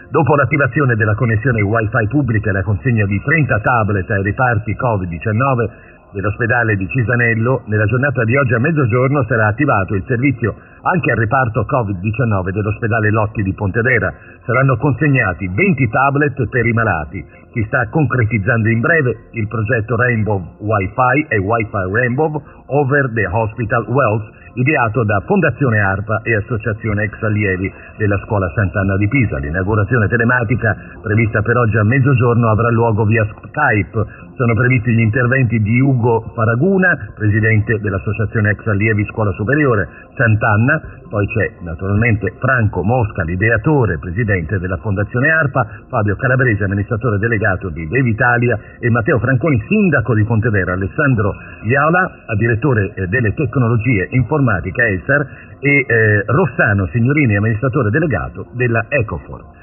Dopo l'attivazione della connessione Wi-Fi pubblica e la consegna di 30 tablet ai reparti Covid-19 dell'ospedale di Cisanello, nella giornata di oggi a mezzogiorno sarà attivato il servizio anche al reparto Covid-19 dell'ospedale Lotti di Pontedera. Saranno consegnati 20 tablet per i malati. Si sta concretizzando in breve il progetto Rainbow Wi-Fi e Wi-Fi Rainbow Over the Hospital Wells, ideato da Fondazione ARPA e Associazione Ex Allievi della Scuola Sant'Anna di Pisa. L'inaugurazione telematica, prevista per oggi a mezzogiorno, avrà luogo via Skype. Sono previsti gli interventi di Ugo Faraguna, presidente dell'Associazione Ex Allievi Scuola Superiore Sant'Anna, poi c'è naturalmente Franco Mosca, l'ideatore, presidente della Fondazione ARPA, Fabio Calabrese, amministratore delegato di Devitalia, e Matteo Franconi, sindaco di Pontedera, Alessandro Viola, direttore delle tecnologie informatica ESAR, e Rossano Signorini, amministratore delegato della Ecofor.